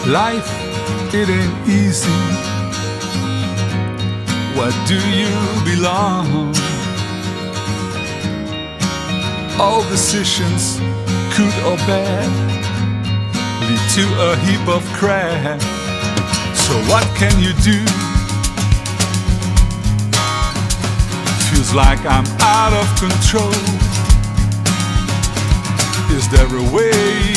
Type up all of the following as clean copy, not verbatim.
Life, it ain't easy. Where do you belong? All decisions, good or bad, lead to a heap of crap. So what can you do? Feels like I'm out of control. Is there a way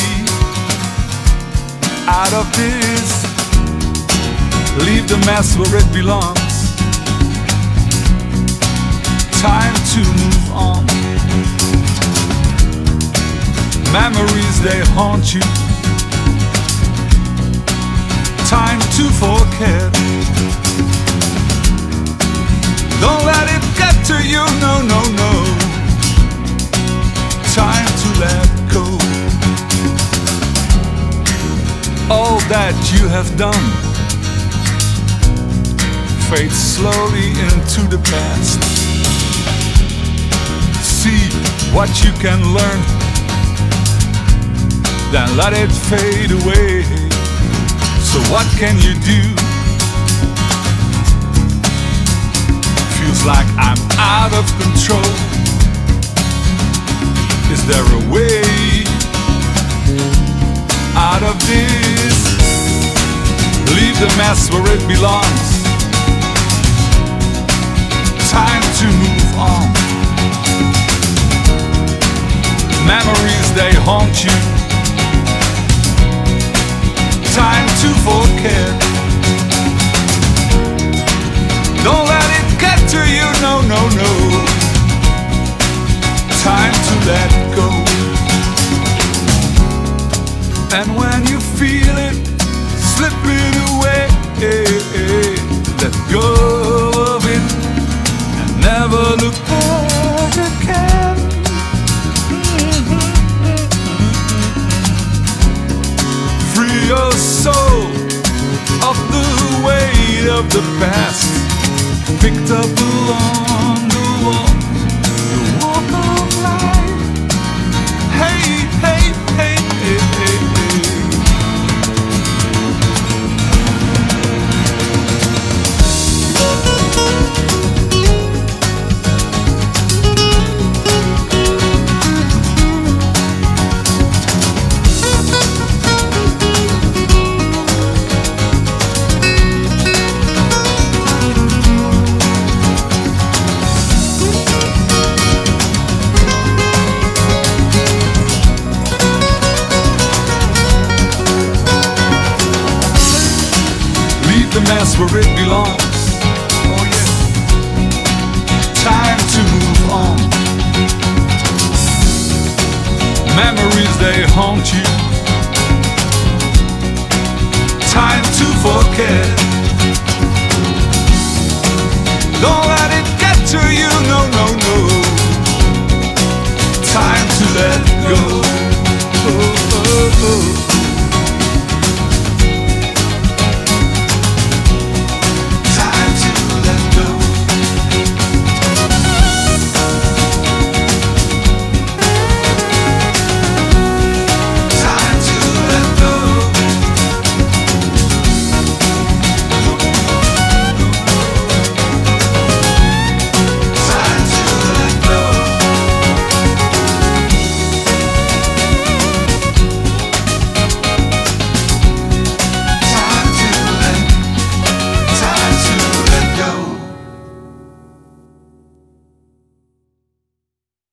out of this? Leave the mess where it belongs. Time to move on. Memories, they haunt you. Time to forget. Don't let it get to you, no, no, no. Time to let go. All that you have done fades slowly into the past. See what you can learn, then let it fade away. So what can you do? Feels like I'm out of control. Is there a way out of this? Leave the mess where it belongs. Time to move on. Memories, they haunt you. Time to forget. Don't let it get to you, no, no, no. Time to let go. And when you feel it slipping away, let go of it and never look back again. Free your soul of the weight of the past, picked up along the walk of life. Hey, hey, hey, hey, hey, hey. The mess where it belongs. Oh yeah. Time to move on. Memories, they haunt you.